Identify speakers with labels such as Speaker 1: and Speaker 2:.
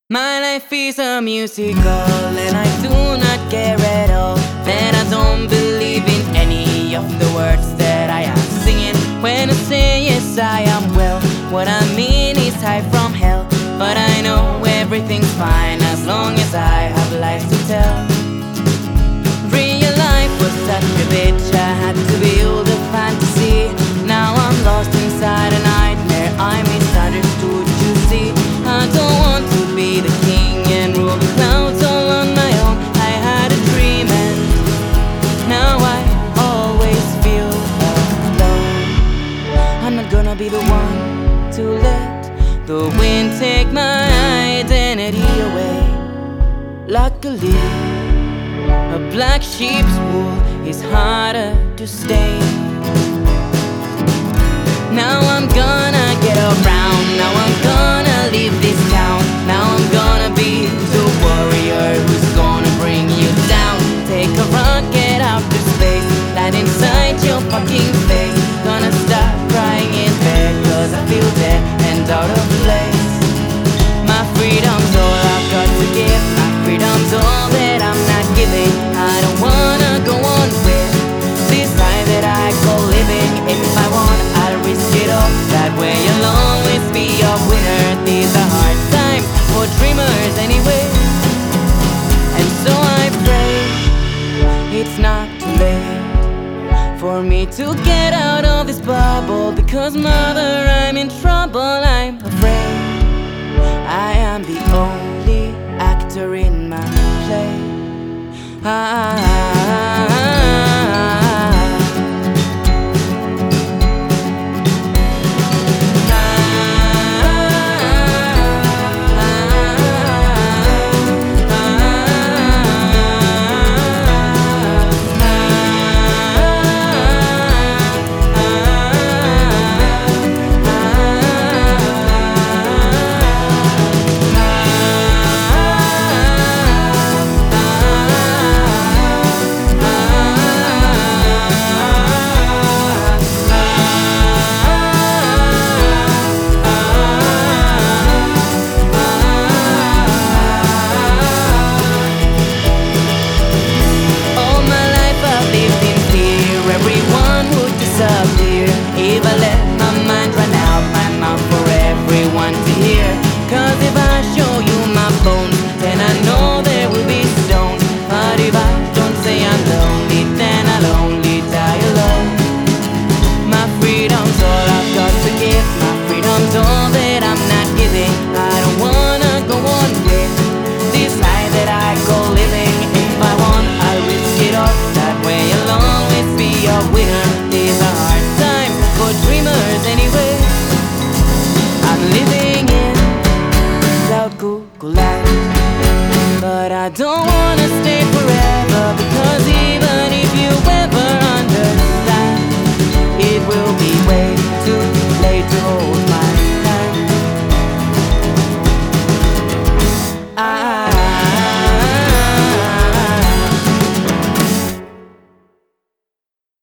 Speaker 1: My life is a musical and I do not care at all that I don't believe in any of the words that I am singing. When I say yes I am well, what I mean is high from hell. But I know everything's fine as long as I have lies to tell. Real life was such a bitch, I had to build a fantasy. Now I'm lost inside a nightmare, I misunderstood, you see. I don't want to be the king and rule the clouds all on my own. I had a dream and now I always feel alone. I'm not gonna be the one to let the wind take my identity away. Luckily, a black sheep's wool is harder to stain. Now I'm gonna get around, now I'm gonna leave this town. Now I'm gonna be the warrior who's gonna bring you down. Take a rocket out to space, land inside your fucking face. Gonna stop crying in bed, cause I feel dead and out of place. My freedom's all I've got to give, my freedom's all that I'm not giving. I don't wanna go on with this life that I call living. If I want, I'll risk it all, that way I'll always be a winner. These are hard times for dreamers anyway, and so I pray it's not too late for me to get out of this bubble. Because mother, I'm in trouble, I'm afraid I am the only actor in my play. If I let my mind run out my mouth for everyone to hear. Cause if I show you my bones, then I know there will be stones. But if I don't say I'm lonely, then I'll only die alone. My freedom's all I've got to give, my freedom's all that I'm not giving. I don't wanna go on with this life that I call living. If I want, I'll risk it all, that way I'll always be a winner. These are hard times for dreamers anyway. I'm living in cloud cuckoo land, but I don't wanna stay forever.